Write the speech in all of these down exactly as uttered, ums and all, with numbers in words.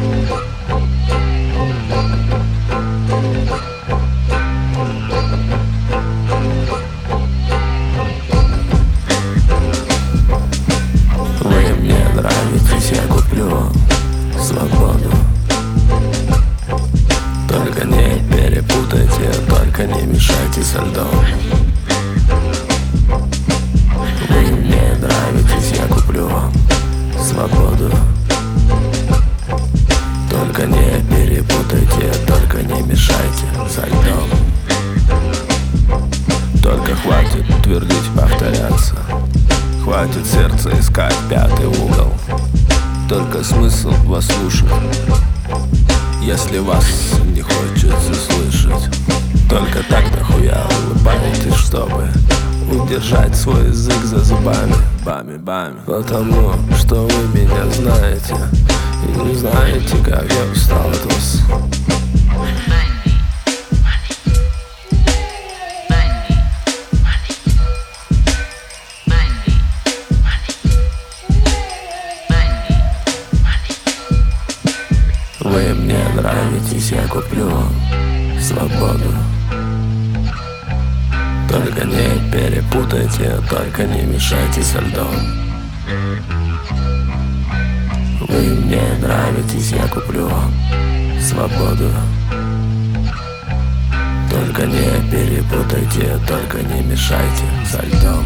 Вы мне нравитесь, я куплю вам свободу. Только не перепутайте, только не мешайте со льдом. Вы мне нравитесь, я куплю вам свободу. Только не перепутайте, только не мешайте со льдом. Только хватит твердить, повторяться, хватит сердце искать пятый угол. Только смысл вас слушать, если вас не хочется слышать. Только так нахуя улыбаетесь, чтобы удержать свой язык за зубами. Бами, бами. Потому что вы меня знаете и не знаете, как я устал от вас. Вы мне нравитесь, я куплю вам свободу. Только не перепутайте, только не мешайте со льдом. Вы мне нравитесь, я куплю вам свободу. Только не перепутайте, только не мешайте со льдом.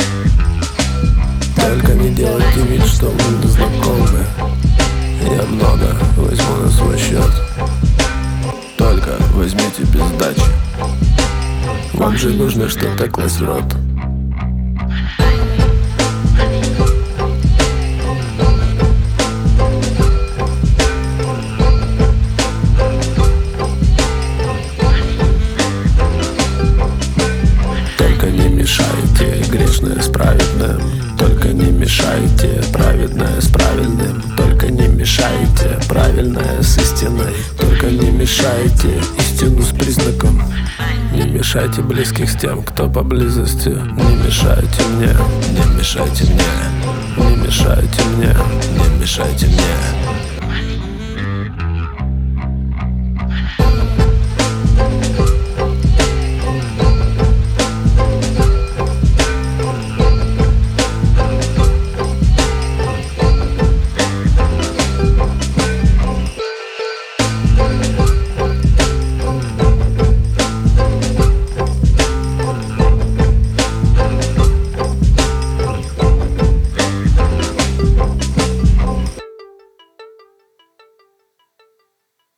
Только не делайте вид, что мы знакомы. Я много возьму на свой счет. Только возьмите без сдачи. Вам же нужно что-то класть в рот. Только не мешайте грешное с праведным. Только не мешайте праведное с правильным. Только не мешайте правильное с истиной. Только не мешайте истину с признаком. Не мешайте близких с тем, кто поблизости. Не мешайте мне, не мешайте мне, не мешайте мне, не мешайте мне.